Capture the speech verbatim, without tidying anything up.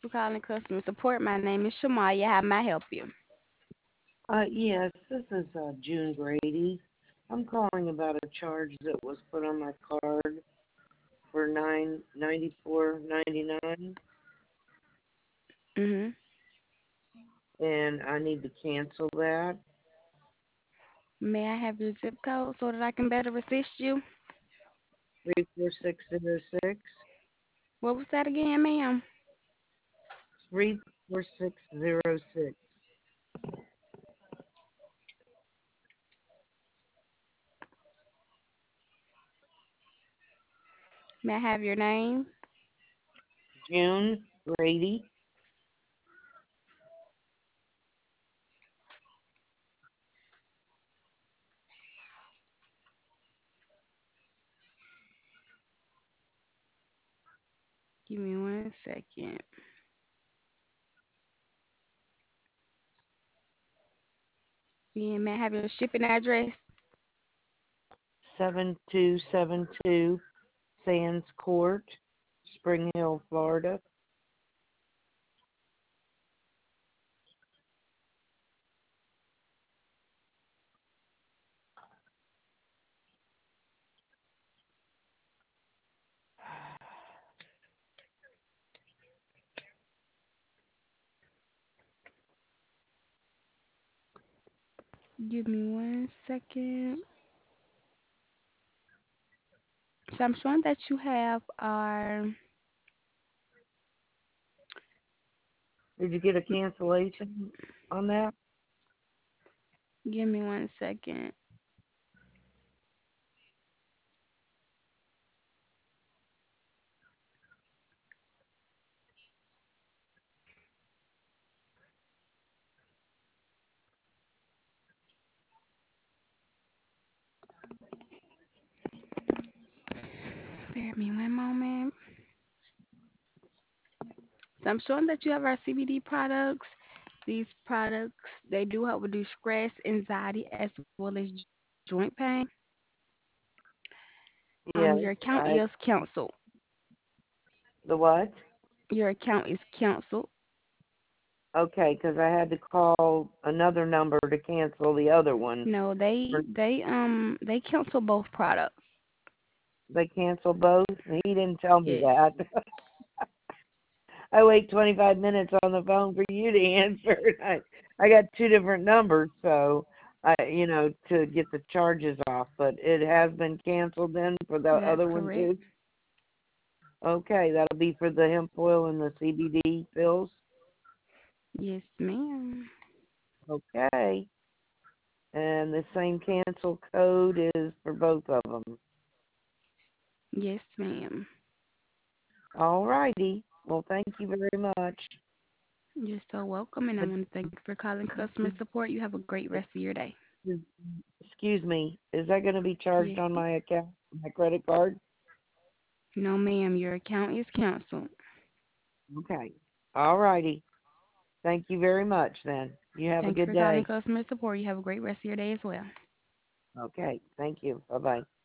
for calling customer support. My name is Shamaya. How may I help you? Uh, yes, this is uh, June Grady. I'm calling about a charge that was put on my card for nine ninety four ninety nine, Mhm. and I need to cancel that. May I have your zip code so that I can better assist you? Three four six zero six. What was that again, ma'am? Three four six zero six. May I have your name? June Grady. Give me one second. Yeah, may I have your shipping address? Seven two seven two Sands Court, Spring Hill, Florida. Give me one second. So I'm showing that you have our. Did you get a cancellation on that? Give me one second. Bear me one moment. So I'm showing that you have our C B D products. These products, they do help reduce stress, anxiety, as well as joint pain. Um, Yes, your account I. is canceled. The what? Your account is canceled. Okay, because I had to call another number to cancel the other one. No, they Or they um they cancel both products. they cancel both. He didn't tell me Yes. that. I wait twenty-five minutes on the phone for you to answer. I I got two different numbers, so I you know to get the charges off. But it has been canceled then for the That's other one correct. too. Okay, that'll be for the hemp oil and the C B D pills. Yes, ma'am. Okay, and the same cancel code is for both of them. Yes, ma'am. All righty. Well, thank you very much. You're so welcome, and I But want to thank you for calling customer support. You have a great rest of your day. excuse me, is that going to be charged Yes. on my account, my credit card? No, ma'am. Your account is canceled. Okay. All righty. Thank you very much then. You have a Thank you good for calling day. customer support. You have a great rest of your day as well. Okay. Thank you. Bye-bye.